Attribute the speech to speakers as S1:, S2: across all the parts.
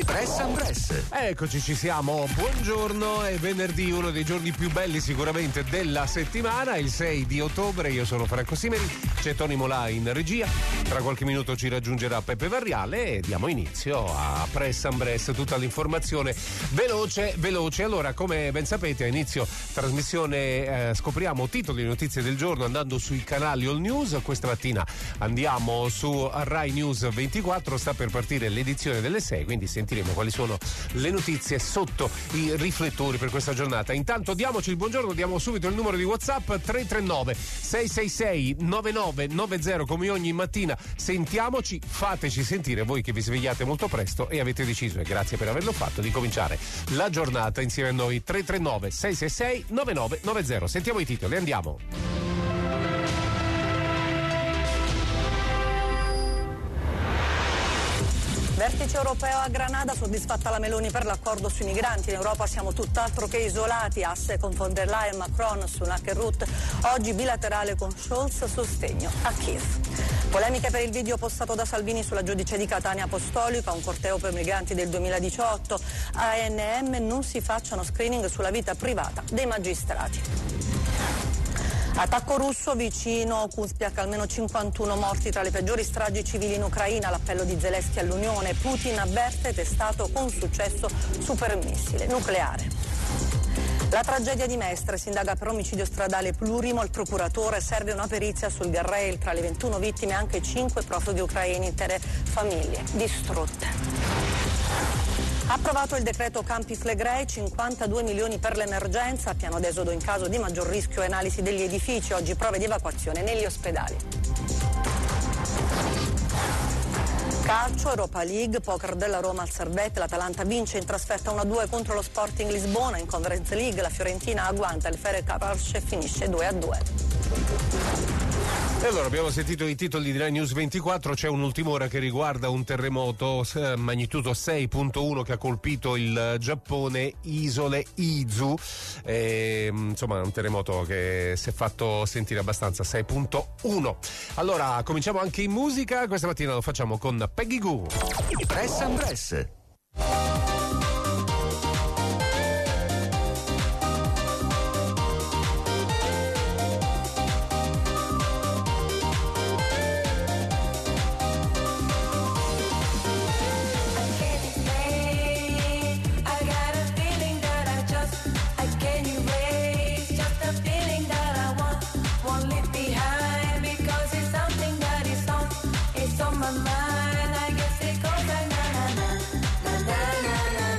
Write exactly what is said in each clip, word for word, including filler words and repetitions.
S1: Press and Press.
S2: Eccoci, ci siamo. Buongiorno, è venerdì, uno dei giorni più belli sicuramente della settimana, il sei di ottobre. Io sono Franco Simeri, c'è Tony Molà in regia. Tra qualche minuto ci raggiungerà Peppe Varriale e diamo inizio a Press and Press, tutta l'informazione veloce, veloce. Allora, come ben sapete, a inizio trasmissione eh, scopriamo titoli e notizie del giorno andando sui canali All News. Questa mattina andiamo su Rai News ventiquattro, sta per partire l'edizione delle sei, quindi sentiremo quali sono le notizie sotto i riflettori per questa giornata. Intanto diamoci il buongiorno, diamo subito il numero di WhatsApp tre tre nove sei sei sei nove nove nove zero. Come ogni mattina sentiamoci, fateci sentire voi che vi svegliate molto presto e avete deciso, e grazie per averlo fatto, di cominciare la giornata insieme a noi. Tre tre nove sei sei sei nove nove nove zero. Sentiamo i titoli, andiamo.
S3: Vertice europeo a Granada, soddisfatta la Meloni per l'accordo sui migranti. In Europa siamo tutt'altro che isolati, asse con von der Leyen, Macron, Sunak e Rutte. Oggi bilaterale con Scholz, sostegno a Kiev. Polemiche per il video postato da Salvini sulla giudice di Catania Apostolica, un corteo per migranti del duemiladiciotto. A N M non si facciano screening sulla vita privata dei magistrati. Attacco russo vicino Kupiansk, almeno cinquantuno morti tra le peggiori stragi civili in Ucraina, l'appello di Zelensky all'Unione. Putin avverte, testato con successo supermissile nucleare. La tragedia di Mestre, si indaga per omicidio stradale plurimo, il procuratore serve una perizia sul Garrail, tra le ventuno vittime anche cinque profughi ucraini, intere famiglie distrutte. Approvato il decreto Campi Flegrei, cinquantadue milioni per l'emergenza, piano d'esodo in caso di maggior rischio e analisi degli edifici, oggi prove di evacuazione negli ospedali. Calcio, Europa League, poker della Roma al Servette, l'Atalanta vince in trasferta uno a due contro lo Sporting Lisbona, in Conference League la Fiorentina agguanta il Ferencváros e finisce due a due.
S2: E allora abbiamo sentito i titoli di Rai News ventiquattro. C'è un'ultima ora che riguarda un terremoto eh, magnitudo sei virgola uno che ha colpito il Giappone, isole Izu. E, insomma, un terremoto che si è fatto sentire abbastanza. Sei virgola uno. Allora cominciamo anche in musica. Questa mattina lo facciamo con Peggy Goo.
S1: Press and Press.
S4: My mind, I guess it goes like na na na na na na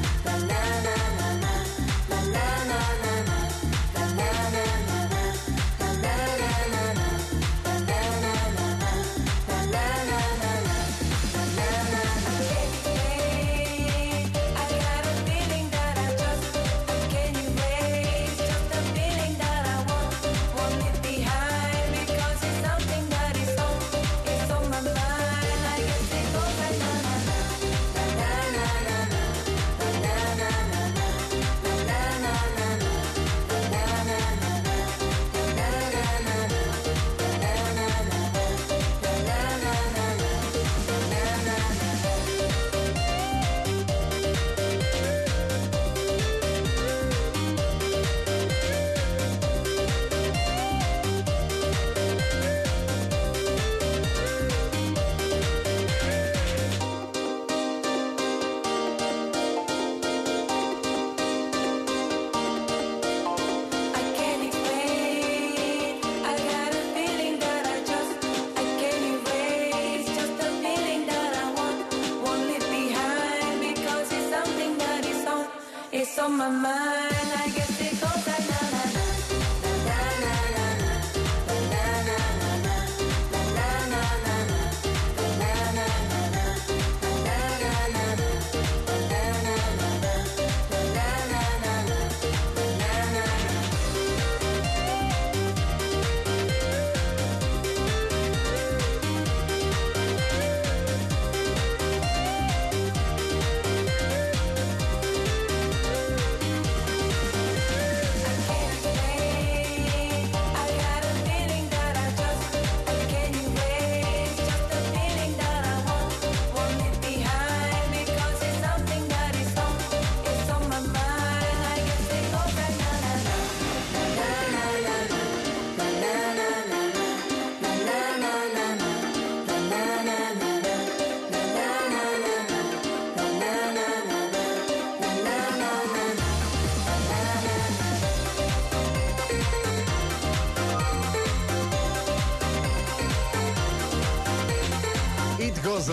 S4: on my mind. I guess it goes like na na na na na na na na na na na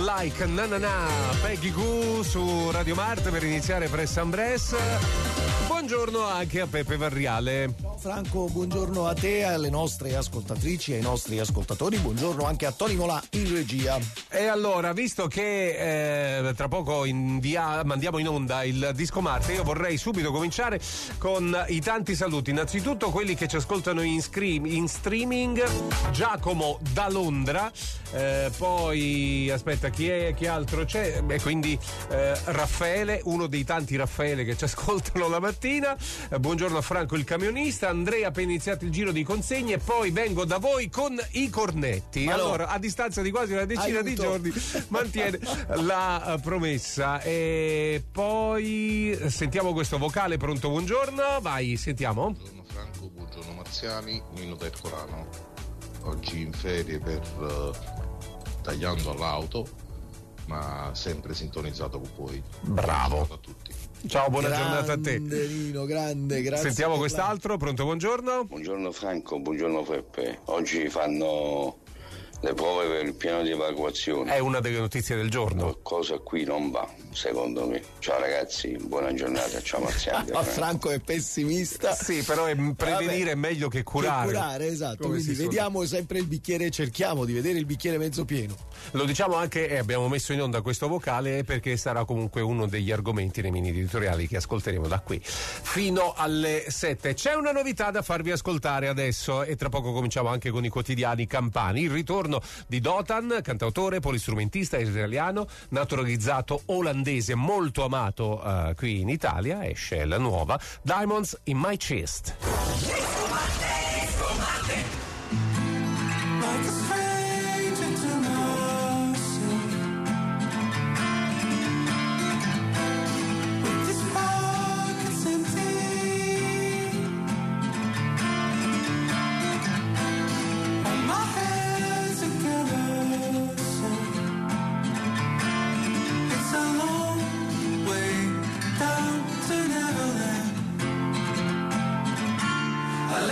S2: Like Na Na Na, Peggy Goo su Radio Marte per iniziare Press and Press. Buongiorno anche a Peppe Varriale.
S5: Franco, buongiorno a te, alle nostre ascoltatrici e ai nostri ascoltatori, buongiorno anche a Tony Molà in regia.
S2: E allora, visto che eh, tra poco invia, mandiamo in onda il Disco Marte, io vorrei subito cominciare con i tanti saluti. Innanzitutto quelli che ci ascoltano in, scream, in streaming, Giacomo da Londra, eh, poi aspetta, chi è, chi altro c'è? E quindi eh, Raffaele, uno dei tanti Raffaele che ci ascoltano la mattina. Eh, buongiorno a Franco il camionista. Andrea, appena iniziato il giro di consegne, e poi vengo da voi con i cornetti.
S5: Allora,
S2: allora a distanza di quasi una decina
S5: aiuto.
S2: di giorni mantiene la uh, promessa. E poi sentiamo questo vocale. Pronto, buongiorno, vai, sentiamo.
S6: Buongiorno Franco, buongiorno Marziani, Nino da Ercolano. Oggi in ferie per uh, tagliando all'auto, ma sempre sintonizzato con voi.
S2: Bravo.
S6: Buona giornata a tutti.
S2: Ciao, buona
S5: grande
S2: giornata a te.
S5: Nino, grande, grazie.
S2: Sentiamo
S5: per
S2: quest'altro. Pronto, buongiorno.
S7: Buongiorno Franco, buongiorno Peppe. Oggi fanno le prove per il piano di evacuazione.
S2: È una delle notizie del giorno.
S7: Qualcosa qui non va, secondo me. Ciao ragazzi, buona giornata, ciao Marziani.
S5: la... Franco è pessimista.
S2: Sì, però è prevenire è meglio che curare.
S5: Che curare, esatto.
S2: Come
S5: Quindi
S2: si
S5: vediamo sempre il bicchiere, cerchiamo di vedere il bicchiere mezzo pieno.
S2: Lo diciamo anche, e abbiamo messo in onda questo vocale perché sarà comunque uno degli argomenti nei mini editoriali che ascolteremo da qui fino alle sette. C'è una novità da farvi ascoltare adesso e tra poco cominciamo anche con i quotidiani campani. Il ritorno di Dotan, cantautore, polistrumentista israeliano, naturalizzato olandese, molto amato uh, qui in Italia. Esce la nuova Diamonds in My Chest.
S8: I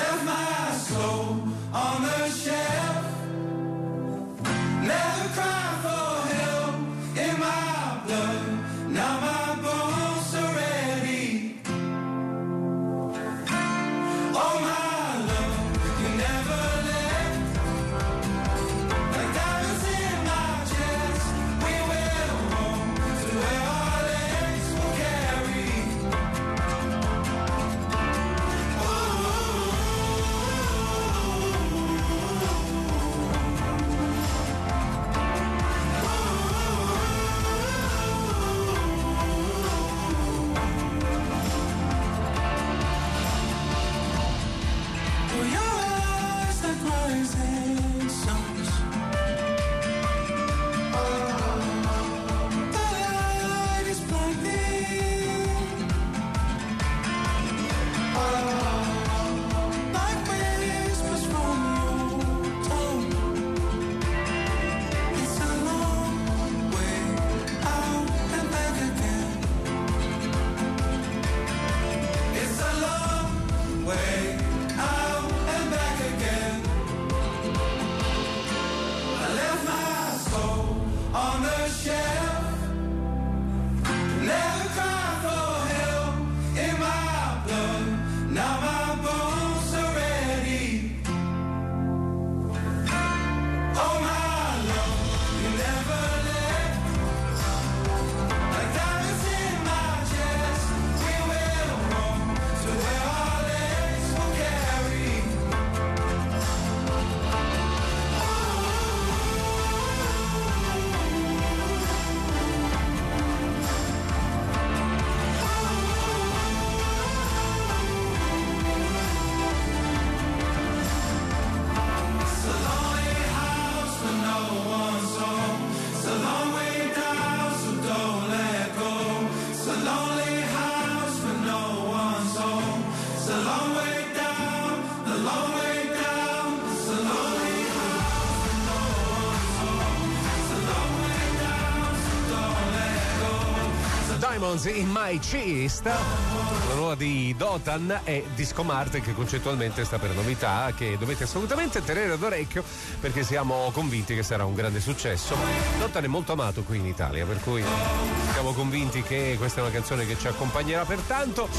S2: Diamonds in My Chest, la nuova di Dotan e Disco Marte, che concettualmente sta per novità che dovete assolutamente tenere d'orecchio perché siamo convinti che sarà un grande successo. Dotan è molto amato qui in Italia, per cui siamo convinti che questa è una canzone che ci accompagnerà per tanto.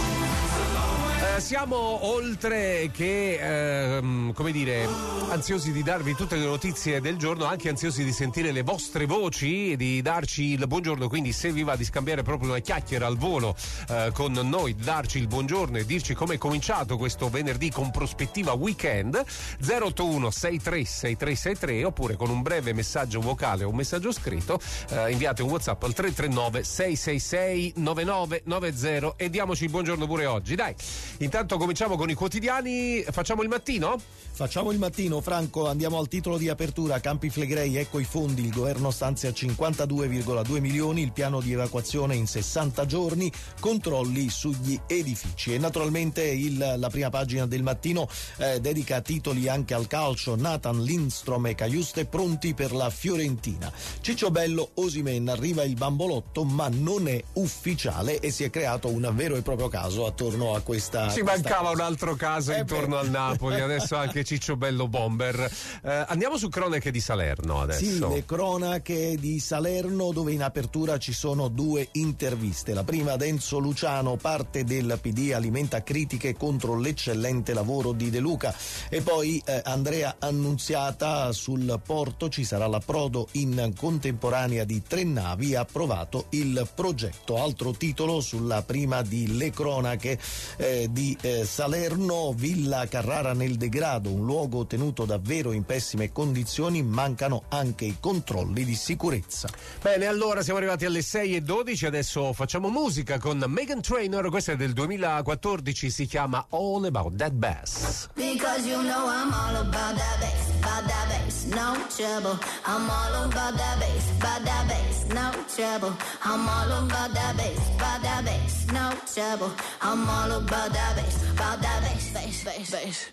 S2: Eh, siamo oltre che ehm, come dire ansiosi di darvi tutte le notizie del giorno, anche ansiosi di sentire le vostre voci e di darci il buongiorno, quindi se vi va di scambiare proprio una chiacchiera al volo eh, con noi, darci il buongiorno e dirci come è cominciato questo venerdì con prospettiva weekend, zero otto uno sei tre sei tre sei tre, oppure con un breve messaggio vocale o un messaggio scritto eh, inviate un WhatsApp al tre tre nove sei sei sei nove nove nove zero e diamoci il buongiorno pure oggi, dai. Intanto cominciamo con i quotidiani, facciamo il mattino?
S5: Facciamo il mattino, Franco, andiamo al titolo di apertura. Campi Flegrei, ecco i fondi, il governo stanzia cinquantadue virgola due milioni, il piano di evacuazione in sessanta giorni, controlli sugli edifici. E naturalmente il, la prima pagina del mattino eh, dedica titoli anche al calcio. Nathan, Lindstrom e Caiuste pronti per la Fiorentina. Cicciobello, Osimhen, arriva il bambolotto ma non è ufficiale e si è creato un vero e proprio caso attorno a questa.
S2: Ci mancava un altro caso
S5: eh
S2: intorno
S5: beh.
S2: al Napoli, adesso anche Cicciobello bomber. Eh, andiamo su cronache di Salerno adesso.
S5: Sì, le cronache di Salerno, dove in apertura ci sono due interviste. La prima ad Enzo Luciano, parte del P D alimenta critiche contro l'eccellente lavoro di De Luca, e poi eh, Andrea Annunziata, sul porto ci sarà l'approdo in contemporanea di tre navi, approvato il progetto. Altro titolo sulla prima di Le cronache eh, di eh, Salerno, Villa Carrara nel degrado, un luogo tenuto davvero in pessime condizioni, mancano anche i controlli di sicurezza.
S2: Bene, allora siamo arrivati alle sei e dodici, adesso facciamo musica con Meghan Trainor, questa è del duemilaquattordici, si chiama All About That Bass.
S8: Because you know I'm all about that bass, about that bass, no trouble. I'm all about that bass, about that bass, no trouble. I'm all about that bass, about that bass, no trouble. I'm all about that bass, about that bass, bass, bass, bass.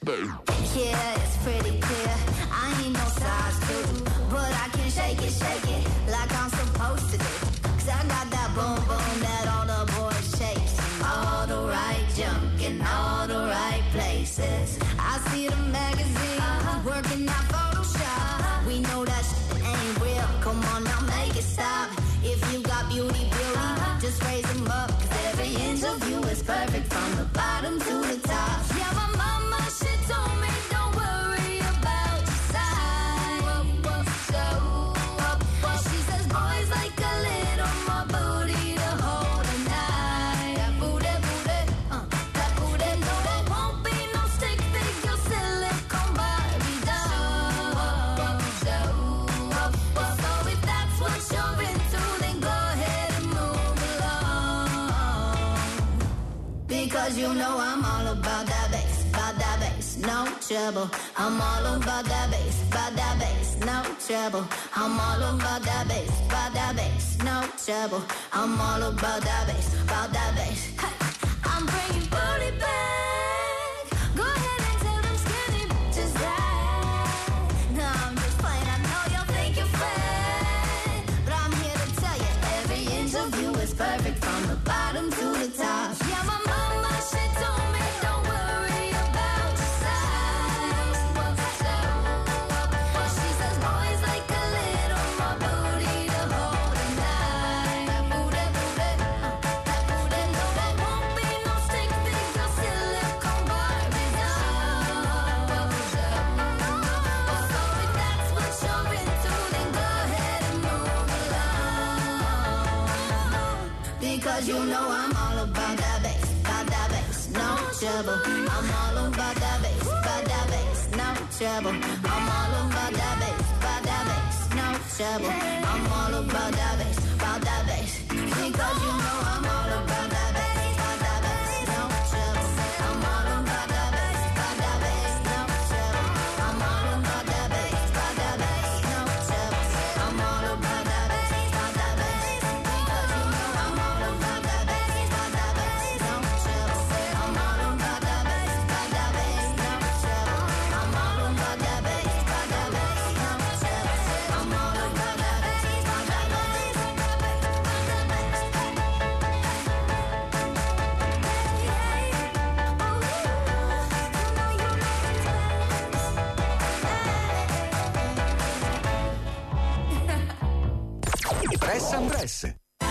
S8: Yeah, it's pretty clear. I ain't no size two, but I can shake it, shake it like I'm supposed to do. Cause I got that boom boom that all the boys chase. All the right junk in all the right places. I see the magazine uh-huh. working out Photoshop. Uh-huh. We know that shit ain't real. Come on now, make it stop. If you got beauty, beauty, uh-huh. just raise them up. Cause every inch of you is perfect from the bottom to the top. Yeah, my mama, she told me don't worry about your size. Whoa, whoa, so, whoa, whoa. She says boys like a little more booty to hold a night. That booty, booty, uh, that booty, no, there won't be no stick figure silicone Barbie doll. Whoa, whoa, so, whoa, whoa. So if that's what you're into, then go ahead and move along. Because you know I'm all about that bass, about that bass, no trouble. I'm all about that bass, about that bass, no trouble. I'm all about that bass, about that bass, no trouble. I'm all about that bass, about that bass. Hey, I'm bringing booty back. Go ahead and tell them skinny bitches that. No, I'm just playing. I know y'all think you're fat, but I'm here to tell you every inch of you is perfect from the bottom to the top. Yeah, my mama, she told me don't worry about your size. So, she says boys like a little more booty to hold a night. That booty, booty, uh, that booty, no, there won't be no stick figure silicone Barbie doll. So, if that's what you're into, then go ahead and move along. Because you know I'm all about that bass, about that bass, no trouble. I'm all about that bass, about that bass, no trouble. I'm all about that bass, about that bass, no trouble. I'm all about that bass, about that bass. Because you know I'm all about that bass, about that bass, no trouble. I'm all about that bass, about that bass, no trouble. I'm all about that bass, about that bass, no trouble. I'm all about that bass, about that bass. Because you know I'm all about that bass, about that bass, no trouble. I'm all about that bass, about that bass, no trouble. I'm all about that bass, about that bass, no trouble. I'm all about that bass, about that bass.
S1: Express.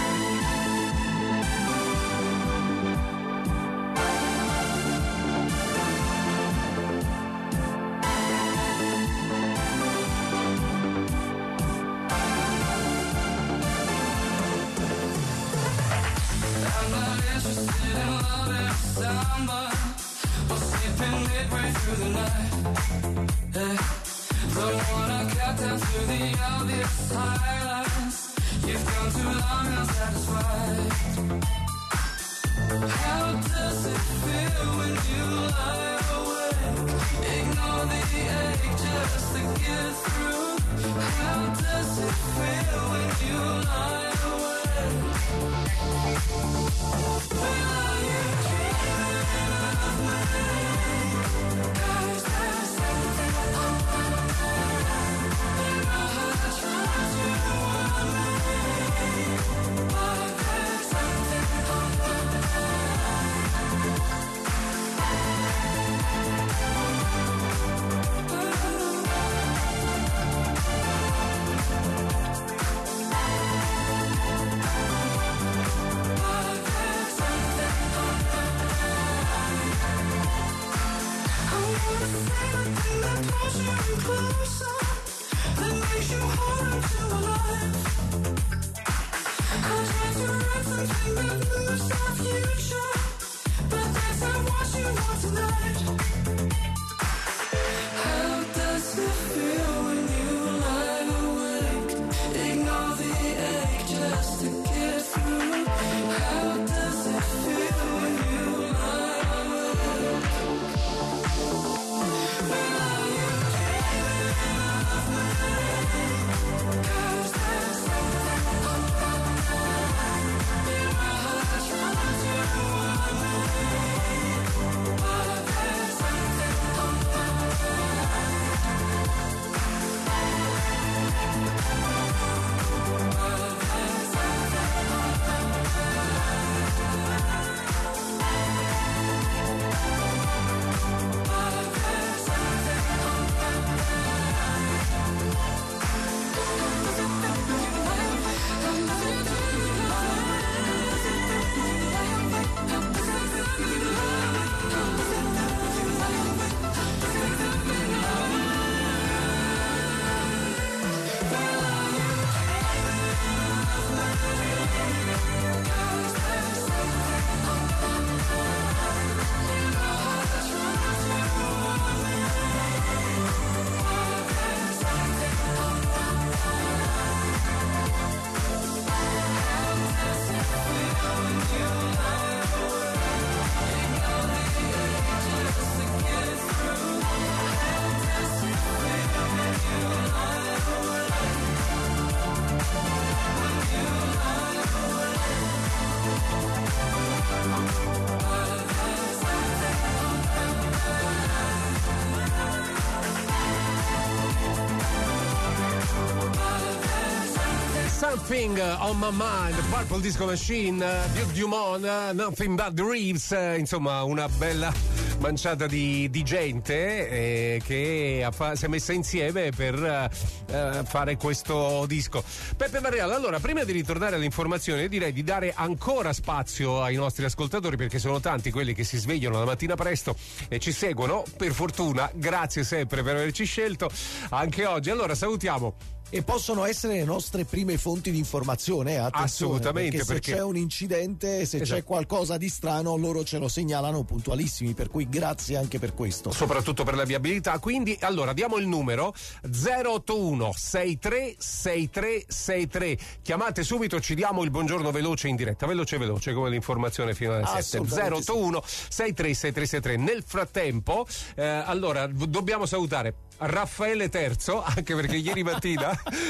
S2: Something on My Mind, Purple Disco Machine, Duke Dumont, Nothing But The Reeves, insomma una bella manciata di, di gente eh, che ha, si è messa insieme per eh, fare questo disco. Peppe Varela, allora prima di ritornare alle informazioni direi di dare ancora spazio ai nostri ascoltatori, perché sono tanti quelli che si svegliano la mattina presto e ci seguono, per fortuna, grazie sempre per averci scelto anche oggi. Allora salutiamo.
S5: E possono essere le nostre prime fonti di informazione, attenzione,
S2: assolutamente,
S5: perché se
S2: perché...
S5: c'è un incidente, se
S2: esatto.
S5: c'è qualcosa di strano, loro ce lo segnalano puntualissimi, per cui grazie anche per questo.
S2: Soprattutto per la viabilità. Quindi allora diamo il numero zero otto uno sei tre sei tre sei tre, chiamate subito, ci diamo il buongiorno veloce in diretta, veloce veloce come l'informazione fino alle sette. Zero otto uno sei tre sei tre sei tre. Nel frattempo eh, allora dobbiamo salutare Raffaele Terzo, anche perché ieri mattina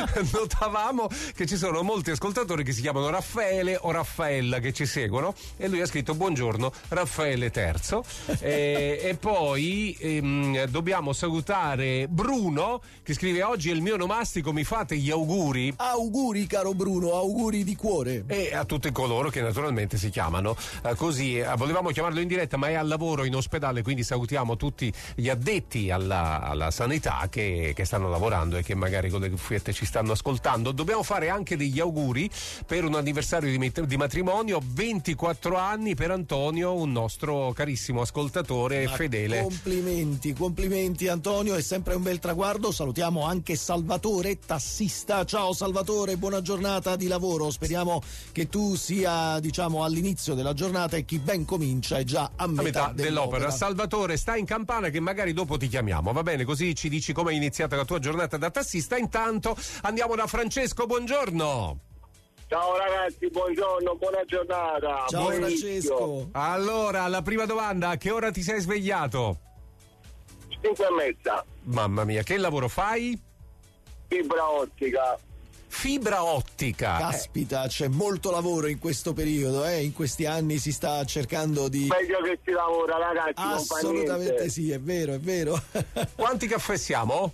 S2: notavamo che ci sono molti ascoltatori che si chiamano Raffaele o Raffaella che ci seguono, e lui ha scritto buongiorno Raffaele Terzo. e, e poi ehm, dobbiamo salutare Bruno che scrive: oggi è il mio onomastico, mi fate gli auguri?
S5: Auguri caro Bruno, auguri di cuore.
S2: E a tutti coloro che naturalmente si chiamano eh, così. Eh, volevamo chiamarlo in diretta ma è al lavoro in ospedale, quindi salutiamo tutti gli addetti alla, alla sanità personalità che, che stanno lavorando e che magari con le cuffiette ci stanno ascoltando. Dobbiamo fare anche degli auguri per un anniversario di, di matrimonio, ventiquattro anni per Antonio, un nostro carissimo ascoltatore
S5: Ma
S2: fedele.
S5: Complimenti, complimenti Antonio, è sempre un bel traguardo. Salutiamo anche Salvatore, tassista. Ciao Salvatore, buona giornata di lavoro. Speriamo che tu sia, diciamo, all'inizio della giornata e chi ben comincia è già a metà,
S2: a metà dell'opera.
S5: dell'opera.
S2: Salvatore, stai in campana che magari dopo ti chiamiamo, va bene? Così ci dici come è iniziata la tua giornata da tassista. Intanto andiamo da Francesco, buongiorno.
S9: Ciao ragazzi, buongiorno, buona giornata.
S5: Ciao
S9: buon
S5: Francesco.
S9: inizio.
S2: Allora, la prima domanda, a che ora ti sei svegliato?
S9: cinque e mezza.
S2: Mamma mia, che lavoro fai?
S9: Fibra ottica.
S2: Fibra ottica.
S5: Caspita, c'è molto lavoro in questo periodo, eh? In questi anni si sta cercando di...
S9: Meglio che si lavora, ragazzi.
S5: Assolutamente
S9: non fa niente.
S5: sì, è vero, è vero.
S2: Quanti caffè siamo?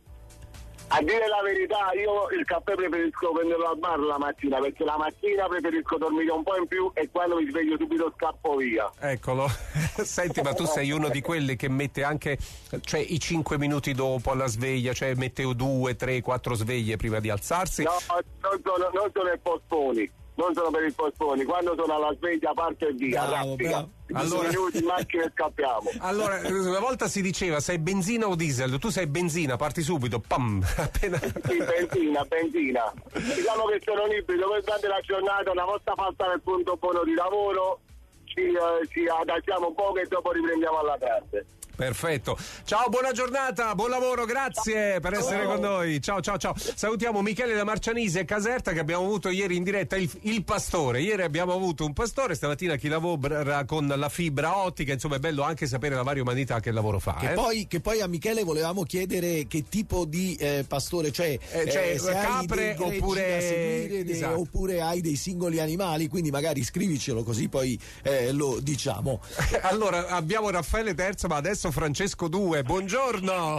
S9: A dire la verità, io il caffè preferisco prenderlo al bar la mattina, perché la mattina preferisco dormire un po' in più e quando mi sveglio subito scappo via.
S2: Eccolo. Senti, ma tu sei uno di quelli che mette anche, cioè, i cinque minuti dopo alla sveglia, cioè mette due, tre, quattro sveglie prima di alzarsi?
S9: No, non sono, non sono i postponi, non sono per i postponi. Quando sono alla sveglia parto e via,
S5: Bravo,
S9: rapida.
S5: bravo.
S2: Allora-
S9: minuti in macchina e scappiamo.
S2: Allora, una volta si diceva sei benzina o diesel, tu sei benzina, parti subito, pam, appena...
S9: Sì, benzina, benzina. Diciamo che sono libero per durante la giornata, una volta fatta il punto buono di lavoro, ci, eh, ci adattiamo un po' e dopo riprendiamo alla classe.
S2: Perfetto. Ciao, buona giornata, buon lavoro, grazie per essere con noi. Ciao, ciao, ciao. Salutiamo Michele da Marcianise e Caserta che abbiamo avuto ieri in diretta, il, il pastore. Ieri abbiamo avuto un pastore, stamattina chi lavora con la fibra ottica, insomma è bello anche sapere la varia umanità che lavoro fa.
S5: Che,
S2: eh?
S5: poi, che poi a Michele volevamo chiedere che tipo di eh, pastore, cioè,
S2: Eh, cioè,
S5: eh, se
S2: capre
S5: hai dei greggi
S2: oppure-
S5: da seguire, dei-
S2: esatto.
S5: oppure hai dei singoli animali, quindi magari scrivicelo così poi eh, lo diciamo.
S2: Allora, abbiamo Raffaele terzo, ma adesso Francesco due. Buongiorno.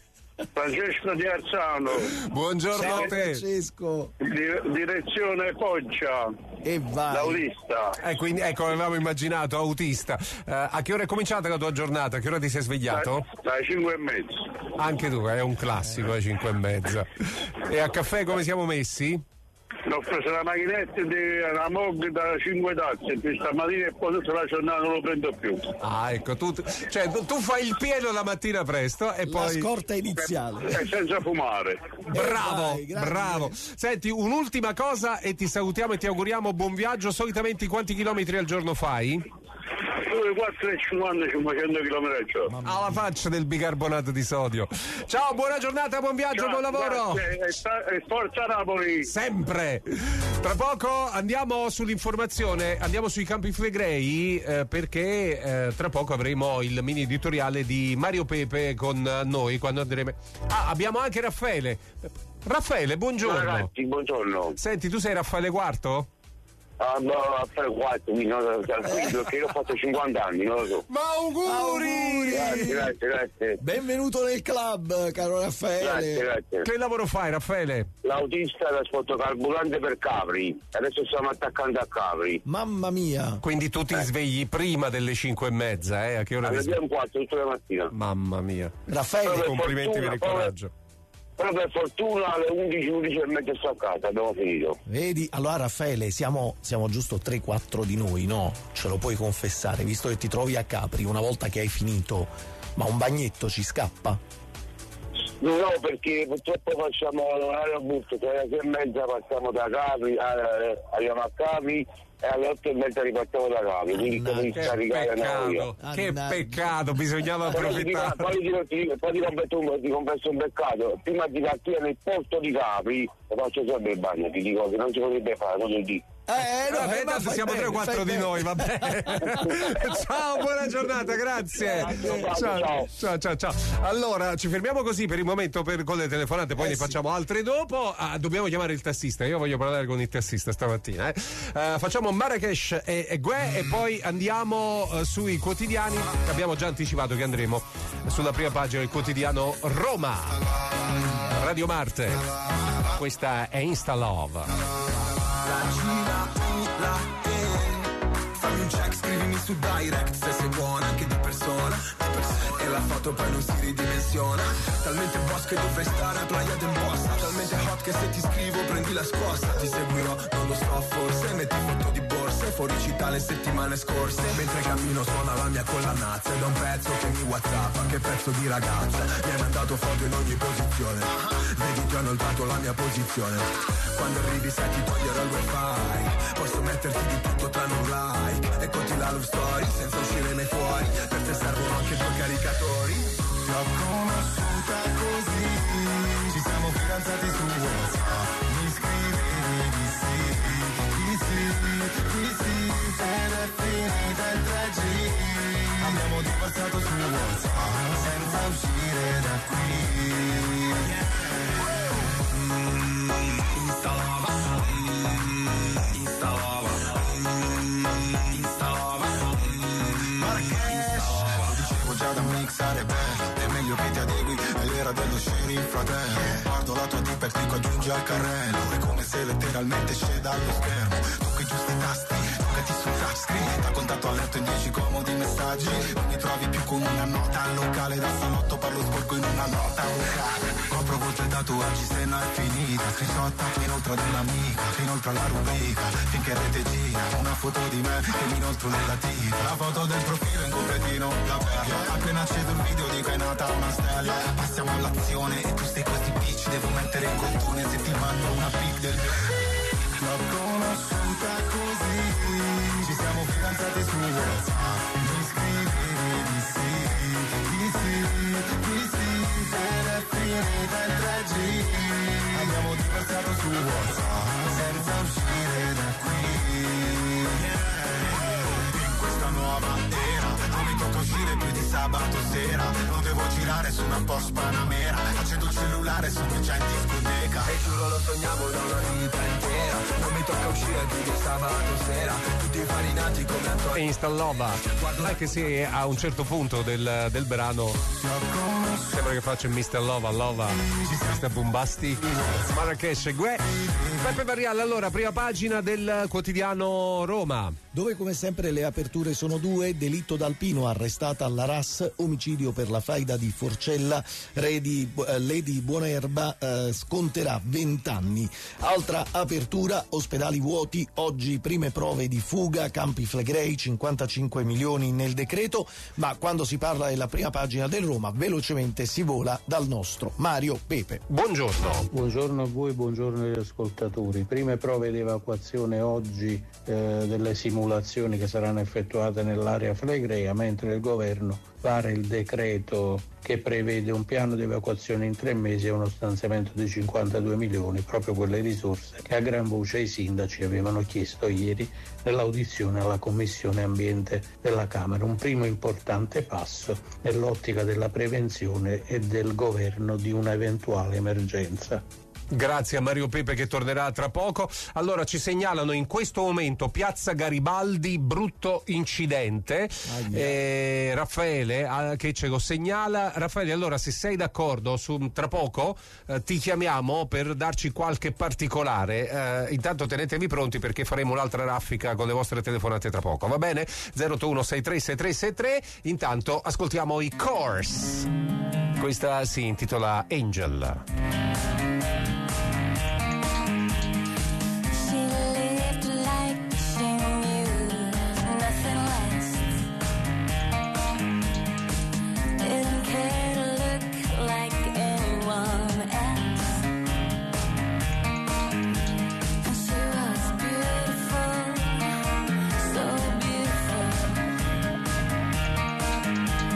S9: Francesco di Arzano,
S2: Buongiorno
S5: Ciao
S2: a te.
S5: Francesco.
S9: di- direzione Foggia,
S5: E vai.
S9: l'autista.
S2: Eh, quindi, ecco, avevamo immaginato, autista. Eh, a che ora è cominciata la tua giornata? A che ora ti sei svegliato?
S9: Dalle cinque e mezza.
S2: Anche tu, è un classico, alle cinque e mezza. E a caffè come siamo messi?
S9: Ho preso la macchinetta di una Mog da cinque tazze stamattina e poi tutta la giornata non lo prendo più.
S2: Ah, ecco, tu, cioè, tu, tu fai il pieno la mattina presto e
S5: La
S2: poi...
S5: scorta iniziale.
S9: E senza fumare.
S2: Bravo,
S5: Vai, grande.
S2: bravo. Senti, un'ultima cosa e ti salutiamo e ti auguriamo buon viaggio. Solitamente quanti chilometri al giorno fai?
S9: quattro e cinquanta cinquecento chilometri al giorno.
S2: Alla faccia del bicarbonato di sodio. Ciao, buona giornata, buon viaggio,
S9: Ciao,
S2: buon lavoro.
S9: grazie, e sta- e forza Napoli.
S2: Sempre. Tra poco andiamo sull'informazione, andiamo sui Campi Flegrei eh, perché eh, tra poco avremo il mini editoriale di Mario Pepe con noi quando andremo. Ah, abbiamo anche Raffaele. Raffaele, buongiorno.
S9: Ragazzi, buongiorno.
S2: Senti, tu sei Raffaele Quarto?
S9: Ah, no, a fare quattro, quindi non lo so, perché io ho fatto cinquanta anni, non lo so.
S2: Ma auguri!
S9: Grazie, grazie, grazie.
S5: Benvenuto nel club, caro Raffaele.
S9: Grazie, grazie.
S2: Che lavoro fai, Raffaele?
S9: L'autista trasporto carburante per Capri. Adesso stiamo attaccando a Capri.
S5: Mamma mia.
S2: Quindi tu ti svegli prima delle cinque e mezza, eh? A che ora ti
S9: Alle
S2: svegli?
S9: due e un quarto, tutta la mattina.
S2: Mamma mia.
S5: Raffaele,
S9: Vabbè.
S2: Complimenti per il
S9: fortuna,
S2: coraggio.
S9: Però per fortuna alle undici, undici e mezza sto a casa, abbiamo finito.
S5: vedi, allora Raffaele, siamo, siamo giusto tre quattro di noi, no? Ce lo puoi confessare, visto che ti trovi a Capri una volta che hai finito, ma un bagnetto ci scappa?
S9: No, perché purtroppo facciamo l'aerobus, che alle sei e mezza passiamo da Capri, eh, arriviamo a Capri e alle otto e mezza ripartiamo da Capri, quindi
S5: Mannaggia.
S9: devi
S2: Che
S9: scaricare
S2: peccato,
S9: noi.
S2: che
S5: Mannaggia.
S2: peccato, bisognava
S9: Poi ti,
S2: approfittare.
S9: poi ti, ti, poi ti, confesso, ti confesso un peccato, prima di partire nel porto di Capri, lo faccio sempre il bagno, ti dico che non si potrebbe fare, non lo dico.
S5: Eh, no,
S2: Vabbè,
S5: eh, ma
S2: tanto
S5: fai
S2: siamo
S5: bene,
S2: tre o quattro
S5: fai
S2: di
S5: bene.
S2: noi, va bene. Ciao, buona giornata, grazie.
S9: Ciao, ciao.
S2: ciao, ciao, ciao. Allora, ci fermiamo così per il momento per, con le telefonate, poi
S5: Eh
S2: ne
S5: sì.
S2: facciamo altre dopo. Ah, dobbiamo chiamare il tassista, io voglio parlare con il tassista stamattina. Eh. Eh, facciamo Marrakesh e, e Gue e poi andiamo eh, sui quotidiani. Abbiamo già anticipato che andremo sulla prima pagina del quotidiano Roma. Radio Marte. Questa è Insta Love.
S10: Fammi un check, scrivimi su direct se sei buona anche di persona. e la foto poi non si ridimensiona. Talmente boss che dovrei stare a Playa del Bossa, talmente hot che se ti scrivo prendi la scossa. Ti seguirò, non lo so forse, metti foto di borse, fuori città le settimane scorse. Mentre cammino suona la mia collanazza ed è un pezzo che mi whatsappa, che pezzo di ragazza. Mi hai mandato foto in ogni posizione, vedi ti ho inoltrato la mia posizione. Quando arrivi sai ti toglierò il wifi, posso metterti di tutto tranne un like. Eccoti la love story, senza uscire mai fuori, per te servono anche due caricatori. Ti ho conosciuta così, ci siamo fidanzati su WhatsApp, mi scrivevi di sì, di sì, di sì, ed è finita il tre G. Abbiamo divorziato su WhatsApp, senza uscire da qui. Mm, instalava, mm, instalava, mm, instalava, mm, Marrakesh. Lo dicevo già da mixare bene, è meglio che ti adegui, è l'era dello sheriff fratello. Guardo la tua tipa e clicco aggiungi al carrello, è come se letteralmente esce dallo schermo. Tocca i giusti tasti, toccati sul touchscreen, da contatto a letto in dieci comodi messaggi. Non mi trovi più con una nota al locale, da salotto parlo sporco in una nota vocale. Copro voce e tatuaggi se non è finita, screenshot inoltre ad un'amica, che inoltre alla rubrica, finché rete gira una foto di me che mi inoltro nella tica. La foto del profilo in completino, la perla, appena acceso il video dico è nata una stella. Passiamo all'azione e tu stai così bitch, devo mettere il contone se ti mando una pic del mio. L'ho conosciuta così, ci siamo fidanzati su WhatsApp, mi scrivevi di sì, di sì, di sì, ed è finita il tre G. Abbiamo divorziato su WhatsApp, senza uscire da qui. In questa nuova era, non mi tocca uscire più di sabato sera. Non devo girare su una Porsche Panamera, accendo il cellulare, sono già in discoteca. E giuro lo sognavo da una vita intera. Non mi tocca uscire più di sabato sera, tutti infarinati come Antonio.
S2: Installova, anche se a un certo punto del, del brano sembra che faccia mister Lova, Lova, mister Bombasti, Marrakesh, Gue. Peppe Barriale, allora, prima pagina del quotidiano Roma.
S5: Dove come sempre le aperture sono due: delitto d'Alpino, arrestata alla R A S, omicidio per la faida di Forcella, Lady, eh, Lady Buonerba eh, sconterà venti anni. Altra apertura, ospedali vuoti, oggi prime prove di fuga, Campi Flegrei, cinquantacinque milioni nel decreto, ma quando si parla della prima pagina del Roma velocemente si vola dal nostro Mario Pepe.
S2: Buongiorno.
S11: Buongiorno a voi, buongiorno agli ascoltatori. Prime prove di evacuazione oggi eh, delle simulazioni che saranno effettuate nell'area flegrea, mentre il governo vara il decreto che prevede un piano di evacuazione in tre mesi e uno stanziamento di cinquantadue milioni, proprio quelle risorse che a gran voce i sindaci avevano chiesto ieri nell'audizione alla Commissione Ambiente della Camera. Un primo importante passo nell'ottica della prevenzione e del governo di una eventuale emergenza.
S2: Grazie a Mario Pepe che tornerà tra poco. Allora ci segnalano in questo momento Piazza Garibaldi, brutto incidente. Eh, Raffaele ah, che ce lo segnala. Raffaele, allora se sei d'accordo su, tra poco eh, ti chiamiamo per darci qualche particolare. Eh, intanto tenetevi pronti perché faremo un'altra raffica con le vostre telefonate tra poco, va bene? zero otto uno sei tre sei tre sei tre. Intanto ascoltiamo i Course. Questa si intitola Angel.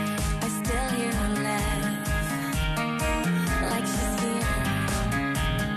S4: Like she's here.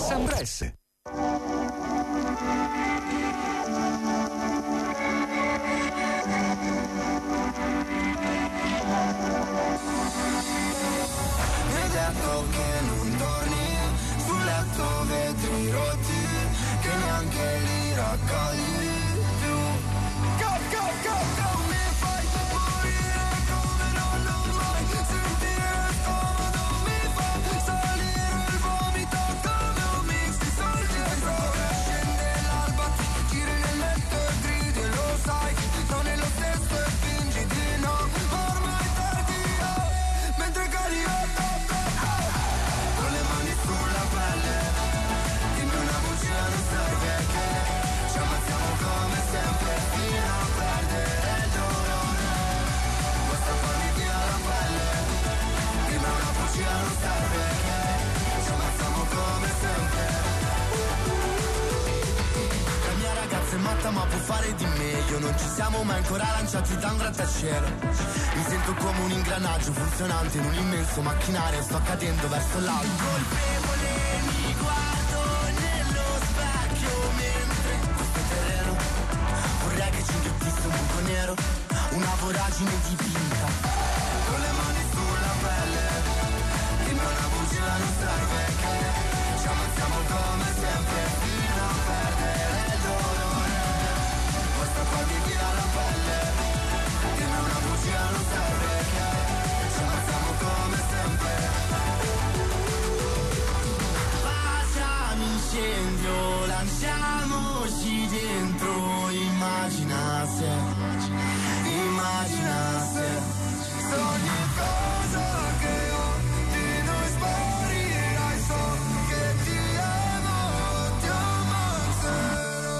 S1: Espresso Ambresse.
S10: Mi hai detto che non torni, sul letto vetri rotti, che neanche li raccogli più. Go, go, go, go, mi fai morire come non l'ho mai sentire scomodo, mi fa salire il vomito come un mix di soldi e droga. Scende l'alba, ti giri nel letto e gridi, lo sai, non è lo stesso e fingi di no, ormai tardi, oh, mentre cadi, oh, oh, oh, con le mani sulla pelle, dimmi una bugia, non serve che ci ammazziamo come sempre fino a perdere il dolore, basta farmi via la pelle, dimmi una bugia, non serve che ci ammazziamo come sempre. La mia ragazza è matta ma può fare di meglio, non ci siamo mai ancora lanciati da un grattacielo, mi sento come un ingranaggio funzionante in un immenso macchinario, sto cadendo verso l'alto. Colpevole mi guardo nello specchio mentre in questo terreno vorrei che ci inghiottisse un buco nero, una voragine dipinta, con le mani sulla pelle, dimmi una bugia, non serve che ci ammazziamo come sempre fino a perdere il dolore, basta farmi via la pelle, dimmi una bugia, non serve che ci ammazziamo come sempre. Baciami, incendio, lanciamoci dentro, immagina se, immagina se, se ogni cosa che ho di noi sparirai, so che ti amo, ti ammazzerò.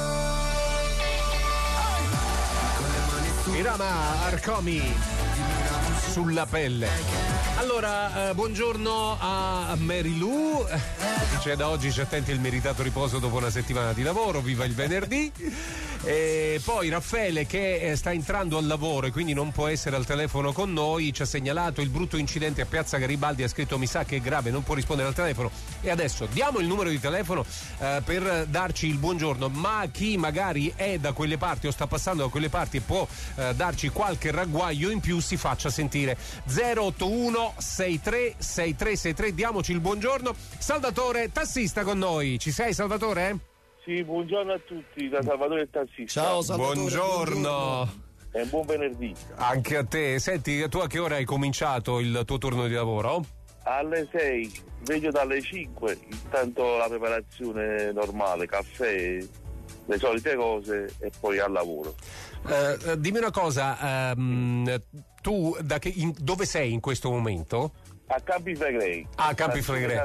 S10: Con le mani su
S2: Irama Arcomi sulla pelle. Allora, eh, buongiorno a Mary Lou. Dice da oggi ci attenti il meritato riposo dopo una settimana di lavoro, viva il venerdì. E poi Raffaele che eh, sta entrando al lavoro e quindi non può essere al telefono con noi, ci ha segnalato il brutto incidente a Piazza Garibaldi, ha scritto mi sa che è grave, non può rispondere al telefono e adesso diamo il numero di telefono eh, per darci il buongiorno, ma chi magari è da quelle parti o sta passando da quelle parti e può eh, darci qualche ragguaglio in più si faccia sentire. Zero otto uno sei tre sei tre sei tre, diamoci il buongiorno. Salvatore, tassista con noi, ci sei Salvatore?
S12: Sì, buongiorno a tutti, da Salvatore il tassista.
S2: Ciao Salvatore. Buongiorno. buongiorno.
S12: E buon venerdì.
S2: Anche a te. Senti, tu a che ora hai cominciato il tuo turno di lavoro?
S12: Alle sei, sveglio dalle cinque, intanto la preparazione normale, caffè, le solite cose e poi al lavoro.
S2: Uh, dimmi una cosa, um, tu da che, in, dove sei in questo momento?
S12: A Campi Flegrei.
S2: Ah, Campi Flegrei.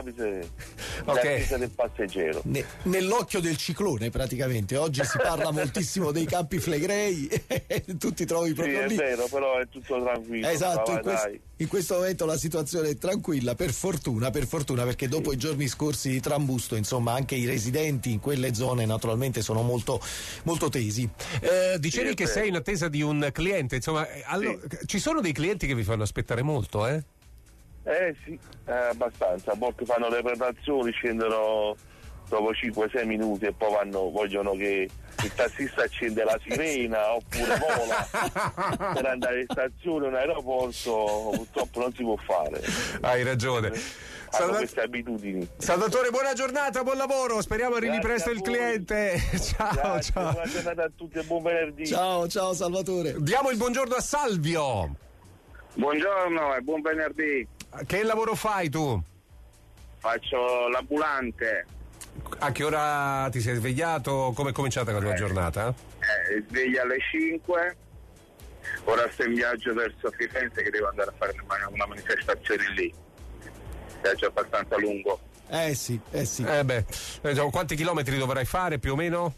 S12: Ok. Del passeggero.
S5: Ne, nell'occhio del ciclone praticamente. Oggi si parla moltissimo dei Campi Flegrei e tu ti trovi proprio
S12: sì,
S5: lì.
S12: È vero, però è tutto tranquillo.
S5: Esatto,
S12: vai,
S5: in, questo, in questo momento la situazione è tranquilla, per fortuna, per fortuna, perché dopo sì. i giorni scorsi di trambusto, insomma, anche i residenti in quelle zone naturalmente sono molto, molto tesi.
S2: Eh, dicevi sì, che sei in attesa di un cliente, insomma, allora, sì. ci sono dei clienti che vi fanno aspettare molto, eh?
S12: Eh sì, eh, abbastanza. A volte fanno le preparazioni, scendono dopo cinque sei minuti e poi vanno, vogliono che il tassista accende la sirena oppure vola per andare in stazione o in aeroporto. Purtroppo non si può fare.
S2: Hai ragione.
S12: Hanno
S2: Salvat-
S12: queste abitudini.
S2: Salvatore, buona giornata, buon lavoro, speriamo arrivi
S12: Grazie
S2: presto il cliente. Ciao,
S12: Grazie,
S2: ciao.
S12: Buona giornata a tutti e buon venerdì.
S5: Ciao, ciao Salvatore.
S2: Diamo il buongiorno a Salvio.
S13: Buongiorno e buon venerdì.
S2: Che lavoro fai tu?
S13: Faccio l'ambulante.
S2: A che ora ti sei svegliato? Come è cominciata la tua
S13: eh,
S2: giornata?
S13: Eh, sveglia alle cinque. Ora sto in viaggio verso Firenze che devo andare a fare una manifestazione lì. Viaggio abbastanza lungo.
S5: Eh sì, eh sì.
S2: Eh beh, quanti chilometri dovrai fare più o meno?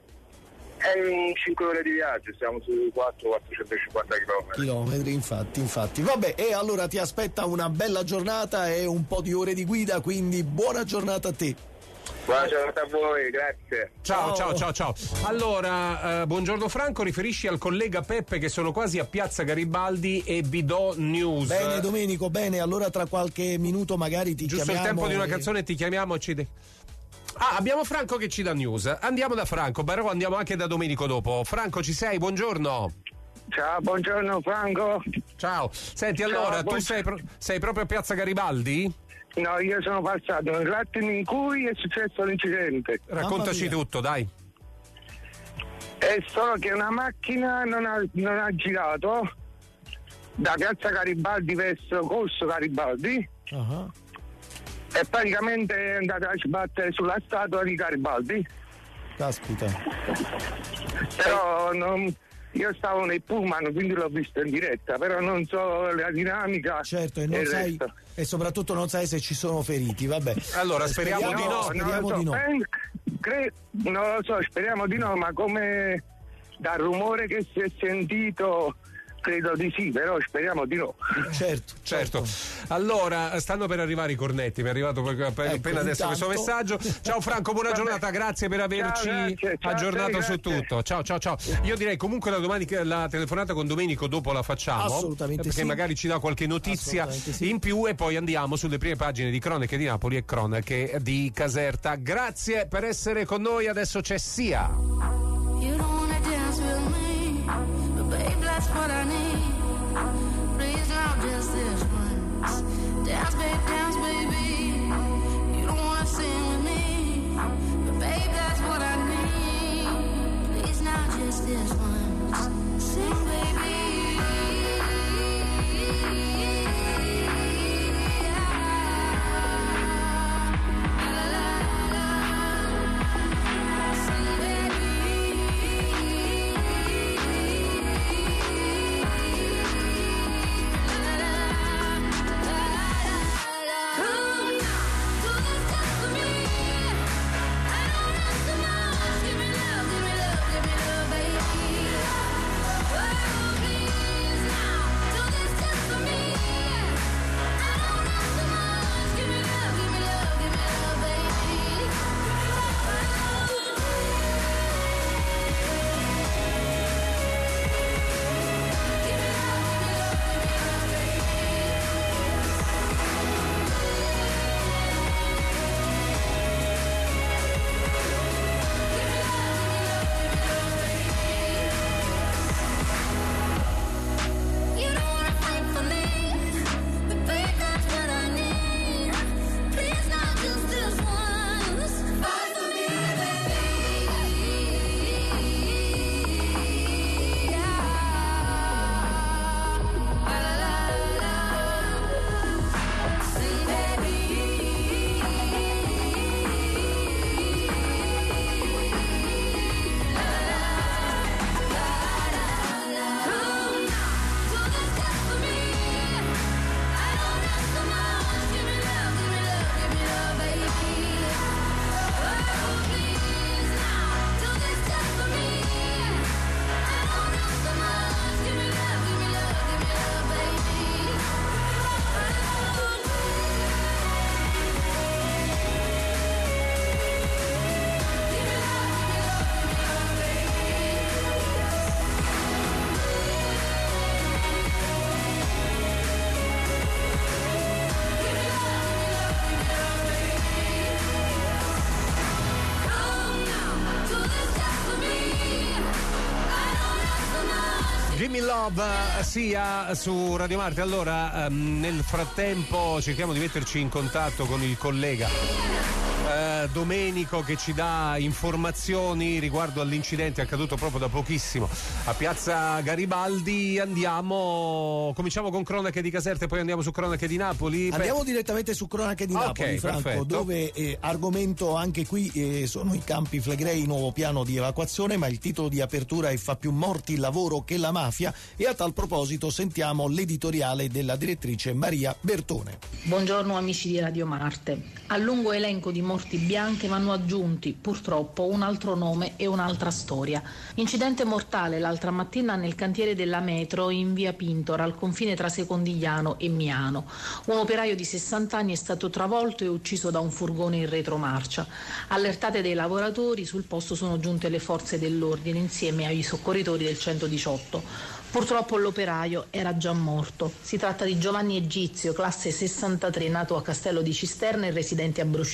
S13: È in cinque ore di viaggio, siamo su quattro quattrocentocinquanta chilometri.
S5: Chilometri, infatti, infatti. Vabbè, e allora ti aspetta una bella giornata e un po' di ore di guida, quindi buona giornata a te.
S13: Buona giornata a voi, grazie.
S2: Ciao, ciao, ciao, ciao. Allora, eh, buongiorno Franco, riferisci al collega Peppe che sono quasi a Piazza Garibaldi e vi do news.
S5: Bene Domenico, bene, allora tra qualche minuto magari ti
S2: Giusto
S5: chiamiamo.
S2: Giusto il tempo di una
S5: e...
S2: canzone ti chiamiamo e ci... De- Ah, abbiamo Franco che ci dà news. Andiamo da Franco, però andiamo anche da Domenico dopo. Franco, ci sei? Buongiorno.
S14: Ciao, buongiorno Franco.
S2: Ciao. Senti, allora,
S14: Ciao,
S2: tu sei, pro- sei proprio a Piazza Garibaldi?
S14: No, io sono passato nell'attimo in cui è successo l'incidente.
S2: Raccontaci tutto, dai.
S14: È solo che una macchina non ha, non ha girato da Piazza Garibaldi verso Corso Garibaldi
S5: uh-huh.
S14: e praticamente è andata a sbattere sulla statua di Garibaldi.
S5: Caspita.
S14: Però non, io stavo nel pullman, quindi l'ho visto in diretta, però non so la dinamica.
S5: Certo, e non
S14: il
S5: sai,
S14: resto.
S5: e soprattutto non sai se ci sono feriti, vabbè.
S2: Allora, speriamo,
S5: speriamo
S2: di no.
S5: Speriamo
S14: non
S5: di
S14: lo so,
S5: no.
S14: eh, cre- non lo so, speriamo di no, ma come dal rumore che si è sentito credo di sì, però speriamo di no.
S5: Certo,
S2: certo. Allora, stanno per arrivare i cornetti, mi è arrivato appena
S5: ecco,
S2: adesso
S5: intanto...
S2: questo messaggio. Ciao Franco, buona
S14: Vabbè.
S2: giornata, grazie per averci
S14: Ciao, grazie. Ciao,
S2: aggiornato
S14: sì,
S2: su
S14: grazie.
S2: tutto. Ciao, ciao, ciao. Io direi comunque la domani la telefonata con Domenico dopo la facciamo.
S5: Assolutamente
S2: perché
S5: sì.
S2: magari ci dà qualche notizia
S5: sì.
S2: in più e poi andiamo sulle prime pagine di Cronache di Napoli e Cronache di Caserta. Grazie per essere con noi, adesso c'è Sia.
S4: You don't wanna dance with me, but babe, that's what I need. Please not just this once. Dance, babe, dance, baby. You don't wanna sing with me, but babe, that's what I need. Please not just this once. Sing, baby.
S2: Gimme Love sia su Radio Marte. Allora, um, nel frattempo cerchiamo di metterci in contatto con il collega uh, Domenico che ci dà informazioni riguardo all'incidente accaduto proprio da pochissimo a Piazza Garibaldi. Andiamo, cominciamo con Cronache di Caserta e poi andiamo su Cronache di Napoli.
S5: Andiamo
S2: Beh.
S5: direttamente su Cronache di Napoli,
S2: Okay,
S5: Franco,
S2: perfetto.
S5: dove eh, argomento anche qui eh, sono i Campi Flegrei, nuovo piano di evacuazione, ma il titolo di apertura è "Fa più morti il lavoro che la mafia", e a tal proposito sentiamo l'editoriale della direttrice Maria Bertone.
S15: Buongiorno amici di Radio Marte. Al lungo elenco di morti bianche vanno aggiunti purtroppo un altro nome e un'altra storia. Incidente mortale l'altra mattina nel cantiere della metro in via Pintora, al confine tra Secondigliano e Miano. Un operaio di sessanta anni è stato travolto e ucciso da un furgone in retromarcia. Allertate dei lavoratori, sul posto sono giunte le forze dell'ordine insieme ai soccorritori del centodiciotto. Purtroppo l'operaio era già morto. Si tratta di Giovanni Egizio, classe sessantatré, nato a Castello di Cisterna e residente a Brusciano.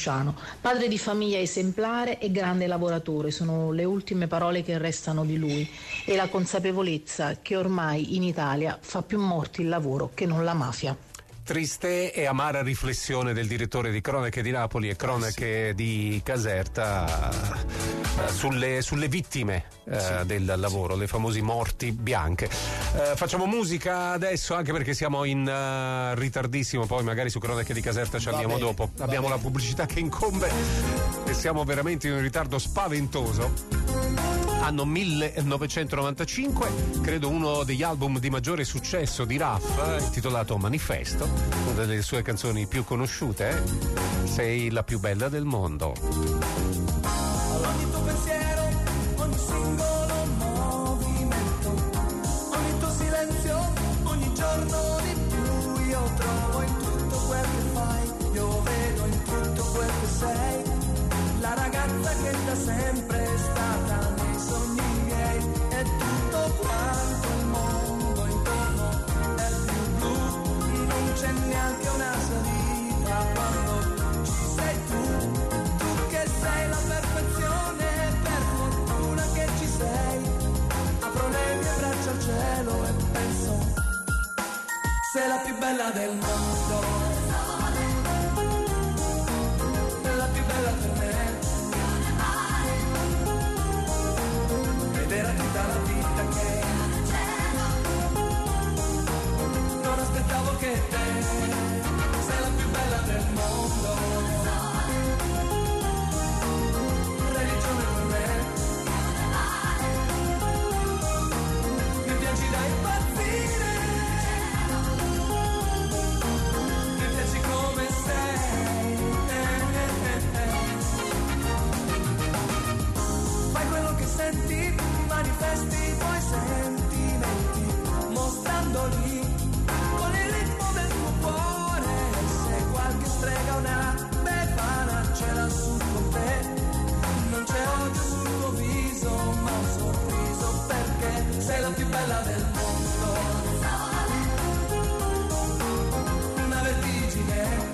S15: Padre di famiglia esemplare e grande lavoratore sono le ultime parole che restano di lui, e la consapevolezza che ormai in Italia fa più morti il lavoro che non la mafia.
S2: Triste e amara riflessione del direttore di Cronache di Napoli e Cronache sì. di Caserta eh, sulle, sulle vittime eh, sì. del lavoro, sì. le famosi morti bianche. Eh, facciamo musica adesso, anche perché siamo in uh, ritardissimo, poi magari su Cronache di Caserta ci andiamo bene, dopo. Abbiamo bene. la pubblicità che incombe e siamo veramente in un ritardo spaventoso. Anno millenovecentonovantacinque, credo uno degli album di maggiore successo di Raff, intitolato Manifesto, una delle sue canzoni più conosciute, eh? Sei la più bella del mondo.
S10: Ogni tuo pensiero, ogni singolo movimento, ogni tuo silenzio, ogni giorno di più, io trovo in tutto quel che fai, io vedo in tutto quel che sei, la ragazza che da sempre è stata nei sogni miei, e tutto quanto il mondo intorno è più blu, non c'è neanche una salita quando ci sei tu, tu che sei la perfezione, per fortuna che ci sei, apro le mie braccia al cielo e penso, sei la più bella del mondo, la più bella per me. Era tutta la vita che non aspettavo che te sei la più bella del mondo, religione per me, mi piaci da impazzire, mi piaci come sei, fai quello che senti, manifesti i tuoi sentimenti, mostrandoli con il ritmo del tuo cuore, se qualche strega una befana ce l'ha su con te, non c'è odio sul tuo viso, ma un sorriso, perché sei la più bella del mondo, una vertigine,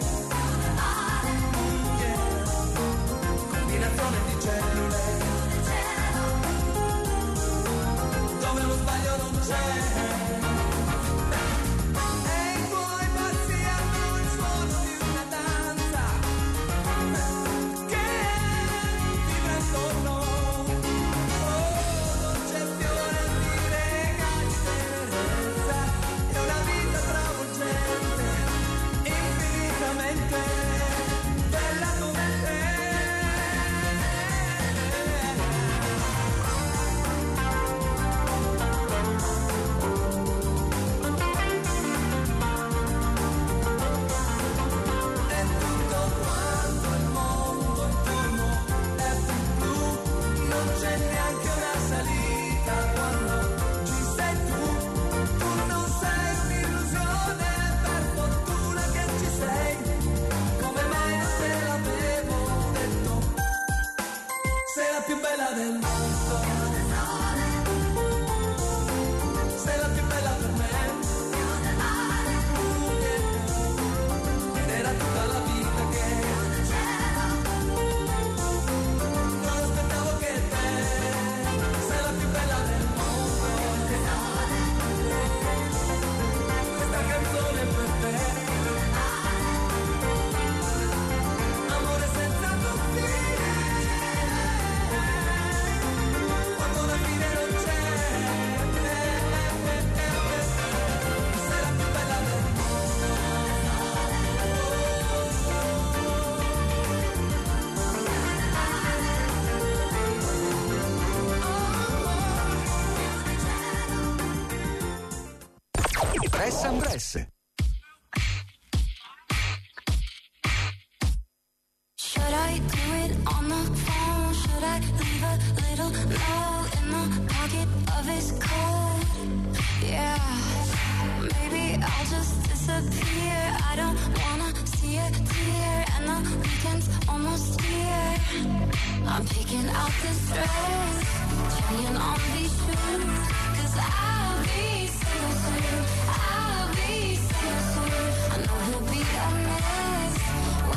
S10: yeah. Combinazione di cellule, dove lo sbaglio non c'è, e i tuoi passi hanno il suono di una danza che vibra intorno, oh, non c'è fiore di regali, tenerezza, è una vita travolgente, infinitamente bella come te. Non c'è neanche una salita quando ci sei tu, tu non sei un'illusione, per fortuna che ci sei, come mai non te l'avevo detto, sei la più bella del mondo, sei la più bella per me, ed era tutta la vita che amore senza confine, quando la fine non c'è, sei la più bella del
S1: mondo. Press and Press.
S4: Should I do it on the phone? Should I leave a little note in the pocket of his coat? Yeah, maybe I'll just disappear. I don't wanna see a tear, and the weekend's almost here. I'm picking out this dress, trying on these shoes, 'cause I'll be single soon. I'll be single soon. I know he'll be a mess when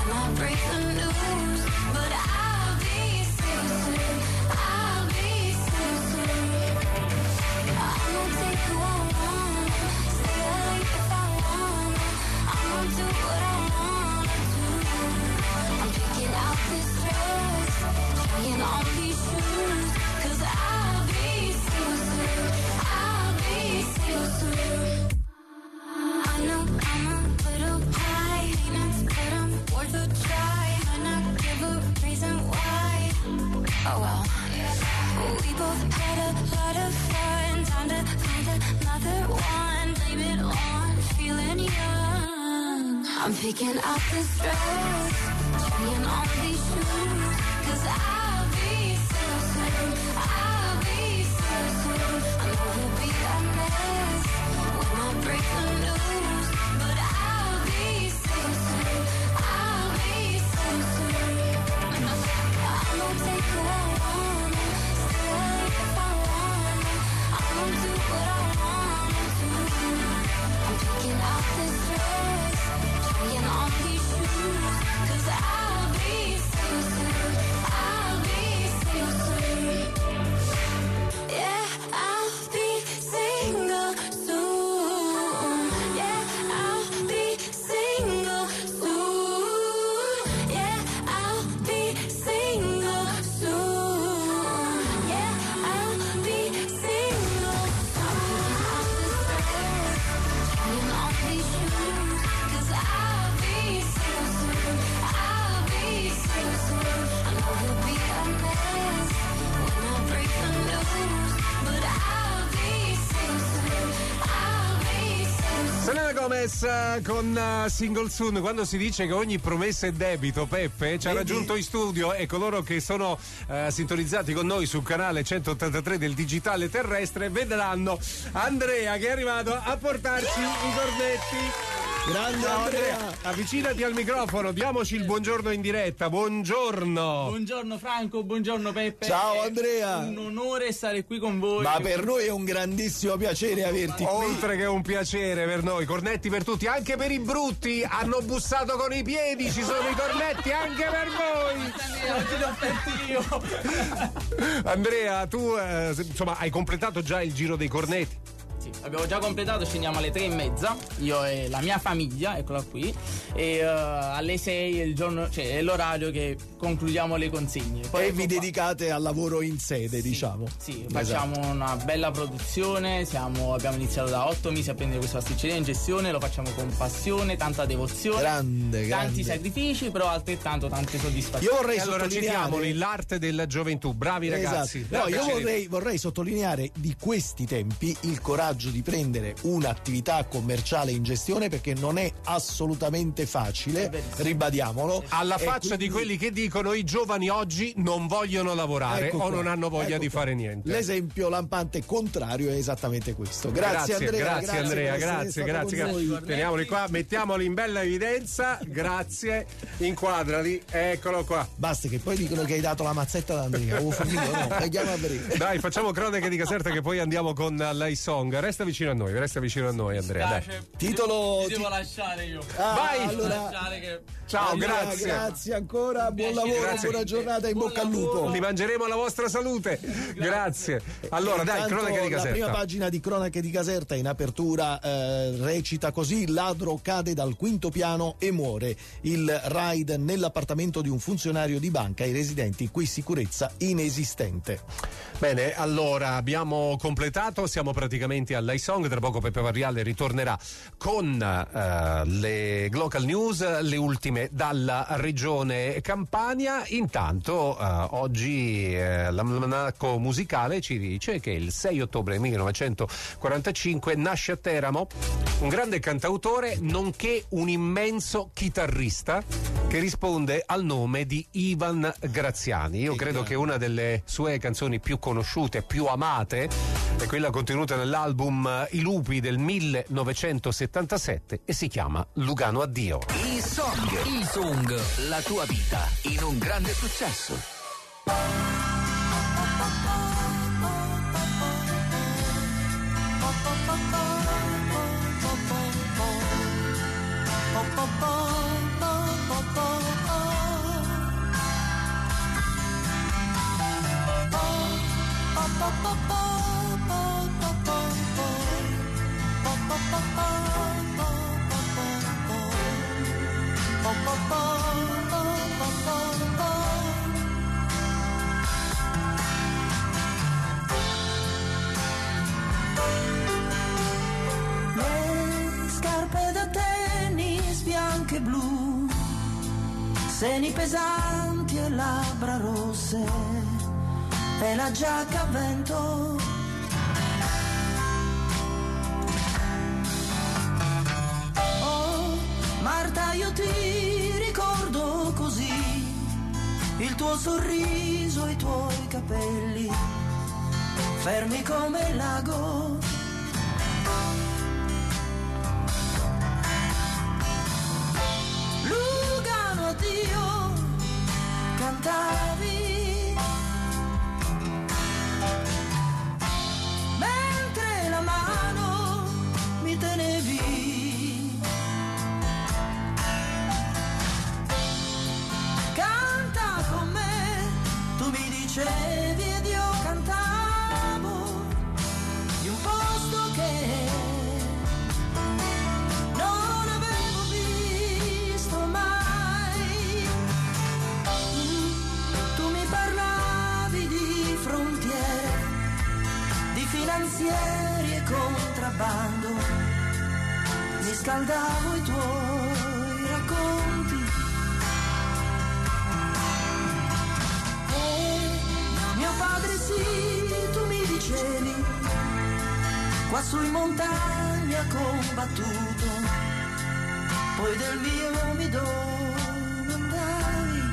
S4: when I break the news. But I'll be still soon, I'll be still soon. I'm gonna take who I want, stay late if I want. I'm gonna do what I wanna do. I'm picking out this dress, trying on these shoes, 'cause I'll be still soon, I'll be still soon. I know I'm a little high maintenance, but I'm worth a try. Might not give a reason why. Oh well. We both had a lot of fun. Time to find another one. Blame it on feeling young. I'm picking out this dress, trying on these shoes, 'cause I'll be still soon, I'll be still soon. I know we'll be a mess when I break the news, but I'll be still soon, I'll be still soon. I'm gonna take who I want, stay late if I want. I'm gonna do what I wanna do. I'm picking out this dress, trying on these shoes, 'cause I'll be still soon, I'll be still soon. Yeah, I'll be single soon. Yeah, I'll be single soon. Yeah, I'll be single soon. Yeah, I'll be single. Trying on these shoes, 'cause I'll be still soon, I'll be still soon. I know we'll be a mess when I break the news, but I'll be still soon, I'll be still soon.
S2: Selena Gomez eh, con eh, Single Soon. Quando si dice che ogni promessa è debito, Peppe ci ha raggiunto in studio e coloro che sono eh, sintonizzati con noi sul canale centottantatré del digitale terrestre vedranno Andrea che è arrivato a portarci i cornetti.
S5: Grande
S2: Ciao,
S5: Andrea.
S2: Andrea, avvicinati al microfono, diamoci il buongiorno in diretta. Buongiorno.
S16: Buongiorno Franco, buongiorno Peppe.
S5: Ciao, Andrea.
S16: È un onore stare qui con voi.
S5: Ma per noi è un grandissimo piacere averti qui.
S2: Oltre che un piacere per noi, cornetti per tutti, anche per i brutti. Hanno bussato con i piedi, ci sono i cornetti anche per voi.
S16: Oggi li ho aperti io.
S2: Andrea, tu eh, insomma hai completato già il giro dei cornetti.
S16: Sì, abbiamo già completato, scendiamo alle tre e mezza, io e la mia famiglia, eccola qui, e uh, alle sei è il giorno, cioè è l'orario che concludiamo le consegne. Poi
S5: e vi dedicate al lavoro in sede, sì, diciamo.
S16: Sì, facciamo esatto. una bella produzione, siamo, abbiamo iniziato da otto mesi a prendere questa pasticceria in gestione, lo facciamo con passione, tanta devozione,
S5: grande, grande.
S16: tanti sacrifici, però altrettanto tante soddisfazioni.
S5: Io vorrei
S2: e allora
S5: sottolineare
S2: citiamoli l'arte della gioventù, bravi ragazzi.
S5: Esatto. No, io vorrei, vorrei sottolineare di questi tempi il coraggio di prendere un'attività commerciale in gestione, perché non è assolutamente facile, ribadiamolo.
S2: Alla
S5: e
S2: faccia
S5: quindi...
S2: di quelli che dicono i giovani oggi non vogliono lavorare,
S5: ecco
S2: o
S5: qua,
S2: non hanno voglia
S5: ecco
S2: di
S5: qua.
S2: fare niente.
S5: L'esempio lampante contrario è esattamente questo. Grazie,
S2: grazie
S5: Andrea.
S2: Grazie,
S5: grazie
S2: Andrea,
S5: per essere
S2: grazie,
S5: stato
S2: grazie.
S5: con
S2: grazie.
S5: noi.
S2: Teniamoli qua, mettiamoli in bella evidenza. Grazie. Inquadrali, eccolo qua.
S5: Basta che poi dicono che hai dato la mazzetta ad Andrea. Oh, finito, no, andiamo a breve.
S2: Dai, facciamo cronache di Caserta che poi andiamo con l'I Song. Resta vicino a noi, resta vicino a noi, Andrea. Dai.
S5: Titolo.
S16: Ti devo lasciare io.
S5: Ah,
S2: vai.
S5: Allora...
S16: Che...
S2: Ciao,
S5: allora,
S2: grazie.
S5: Grazie ancora, buon lavoro,
S2: grazie.
S5: buona giornata, in buon bocca al lupo.
S2: Li mangeremo alla vostra salute. Grazie. Allora, dai, cronache di Caserta.
S5: La prima pagina di Cronache di Caserta in apertura eh, recita così: ladro cade dal quinto piano e muore. Il raid nell'appartamento di un funzionario di banca, i residenti qui sicurezza inesistente.
S2: Bene, allora abbiamo completato, siamo praticamente all'I Song. Tra poco Peppe Varriale ritornerà con uh, le local news, le ultime dalla regione Campania. Intanto uh, oggi uh, l'almanacco musicale ci dice che il sei ottobre millenovecentoquarantacinque nasce a Teramo un grande cantautore nonché un immenso chitarrista che risponde al nome di Ivan Graziani. Io credo che una delle sue canzoni più conosciute, più amate, è quella contenuta nell'album I Lupi del millenovecentosettantasette e si chiama Lugano Addio.
S1: Il Song, il Song, la tua vita in un grande successo.
S17: Le scarpe da tennis bianche e blu, seni pesanti e labbra rosse, e la giacca a vento. Oh, Marta, io ti ricordo così, il tuo sorriso, i tuoi capelli, fermi come il lago. Lugano, addio, cantavi, mentre la mano mi tenevi. Canta con me, tu mi dicevi ed io cantavo di un posto che non avevo visto mai. Tu mi parlavi di frontiere, di finanzieri e contrabbando, mi scaldavo i tuoi racconti. Mio padre sì, tu mi dicevi, quassù in montagna combattuto, poi del mio mi domandavi.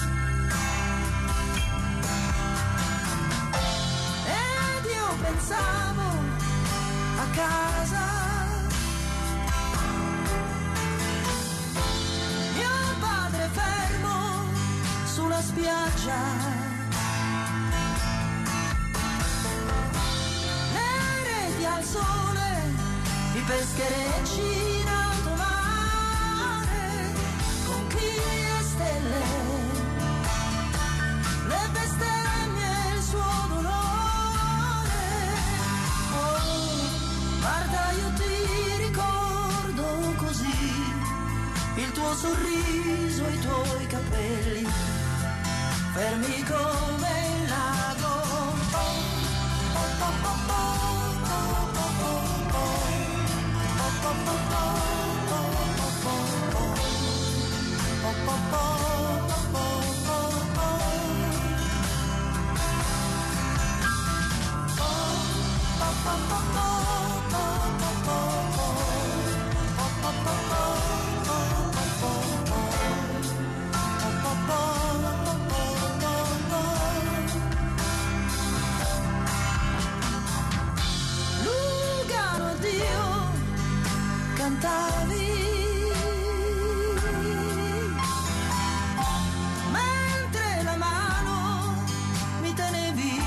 S17: Ed io pensavo a casa, mio padre fermo sulla spiaggia, al sole, i pescherecci in alto mare, con chi e stelle, le bestemmie e il suo dolore. Oh, guarda, io ti ricordo così, il tuo sorriso, i tuoi capelli, fermi come il lago. Oh, oh, oh, oh, oh. Lugano, Dio, cantavi, mentre la mano mi tenevi.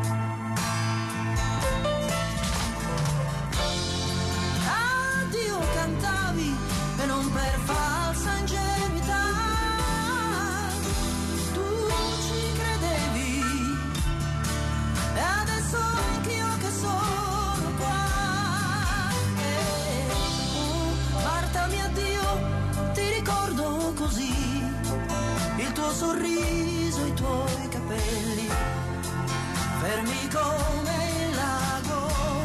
S17: Addio cantavi, e non per falsa ingenuità, tu ci credevi, e adesso anch'io che sono qua. Marta mia, Dio, ti ricordo così, il tuo sorriso, i tuoi capelli, fermi come il lago.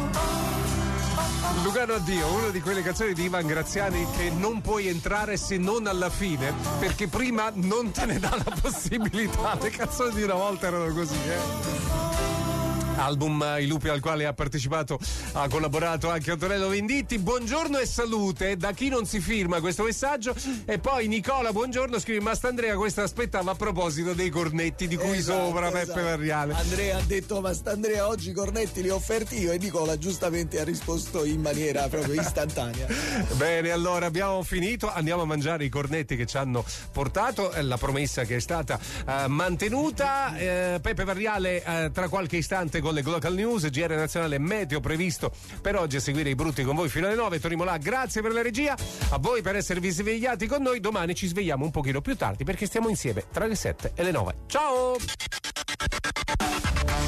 S2: Lugano, addio, una di quelle canzoni di Ivan Graziani che non puoi entrare se non alla fine, perché prima non te ne dà la possibilità. Le canzoni di una volta erano così, eh. Album I Lupi al quale ha partecipato, ha collaborato anche Antonello Venditti. Buongiorno e salute da chi non si firma questo messaggio. E poi Nicola, buongiorno, scrive: Mastandrea, questa aspettava a proposito dei cornetti di cui
S5: esatto,
S2: sopra
S5: esatto.
S2: Peppe Varriale.
S5: Andrea ha detto: Mastandrea, oggi i cornetti li ho offerti io, e Nicola giustamente ha risposto in maniera proprio istantanea.
S2: Bene, allora abbiamo finito, andiamo a mangiare i cornetti che ci hanno portato, è la promessa che è stata uh, mantenuta. uh, Peppe Varriale uh, tra qualche istante con le Glocal News, G R nazionale meteo previsto per oggi, a seguire i brutti con voi fino alle nove. Tony Molà, grazie per la regia, a voi per esservi svegliati con noi. Domani ci svegliamo un pochino più tardi perché stiamo insieme tra le sette e le nove. Ciao!